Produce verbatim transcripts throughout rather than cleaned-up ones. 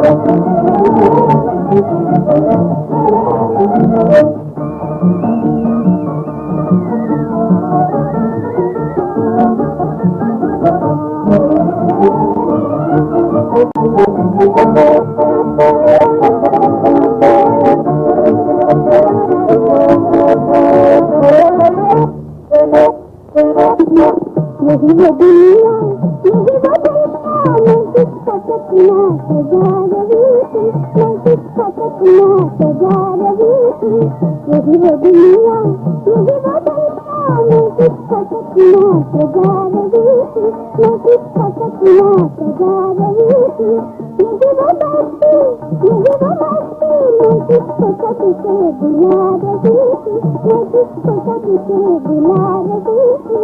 यही वो दुनिया, यही वो दुनिया, मैं किसका सपना सजा रही थी, मैं किसका सपना सजा रही थी। यही वो दुनिया, यही वो दुनिया, मैं किसका सपना सजा रही थी, मैं किसका सपना सजा रही थी। यही वो दोस्ती, यही वो मस्ती, मैं किसको सबसे बुला रही थी, मैं किसको सबसे बुला रही थी।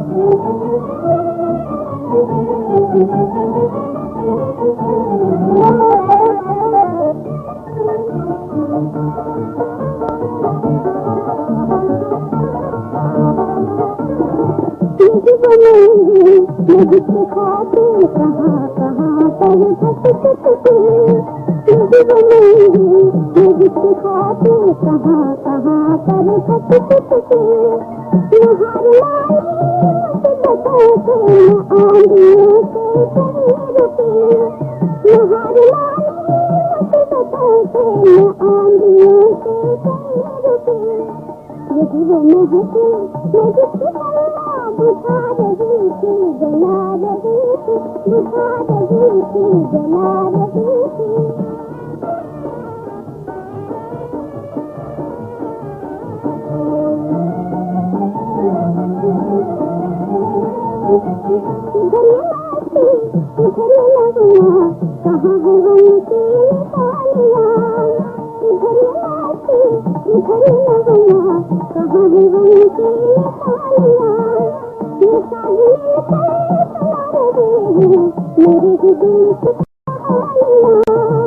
मैं जिसके खातिर कहाँ कहाँ पर भटकती, मुझे बनेंगे मैं जिसके खातिर कहाँ कहाँ पर भटकती। नहार लाई मुझे बताते न आंधियों से कहीं रुके, नहार लाई मुझे बताते न आंधियों से कहीं रुके। यही वो महफिल मैं जिसकी कलमा बुझा रही थी, जला रही थी, बुझा रही थी, जला रही थी। इधर ये लगना कहाँ है उनकी निशानियाँ, इधर ये लाठी इधर ये लगना कहाँ है उनकी निशानियाँ। ये साजने से सुना रहे हैं मेरे ही दिल की कहानियाँ।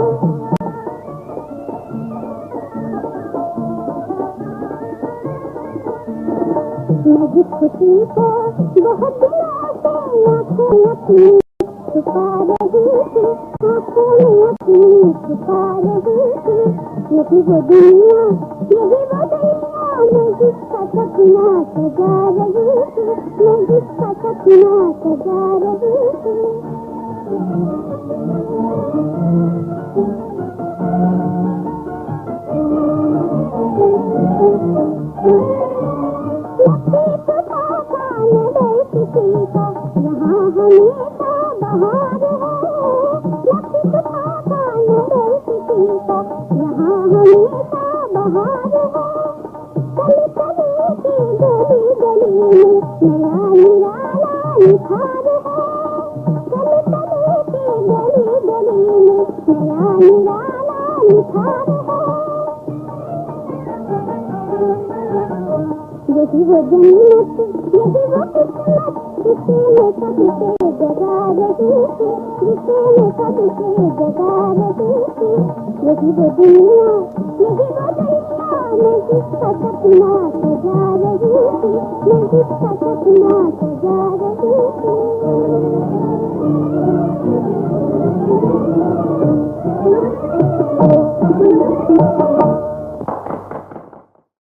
मैं जिस खुशी को बहुत दिनों से आँखों अपनी छुपा रही थी, आँखों में अपनी छुपा रही थी। यही वो दुनिया, यही वो दुनिया, मैं जिसका सपना सजा रही थी, मैं जिसका सपना सजा रही थी। किसी का यहाँ हमेशा बहार है, लक्ष्य छुपाता नरे किसी का यहाँ हमेशा बहार है। कली कली की गली गली में नया निराला निखार है, कली कली की गली गली में नया निराला निखार है। यही वो जन्नत, यही वो किस्मत, जिसे मैं कब से जगा रही थी, जिसे मैं कब से जगा रही थी। यही वो दुनिया, यही वो दुनिया, मैं जिसका सपना सजा रही थी, मैं जिसका सपना सजा रही थी।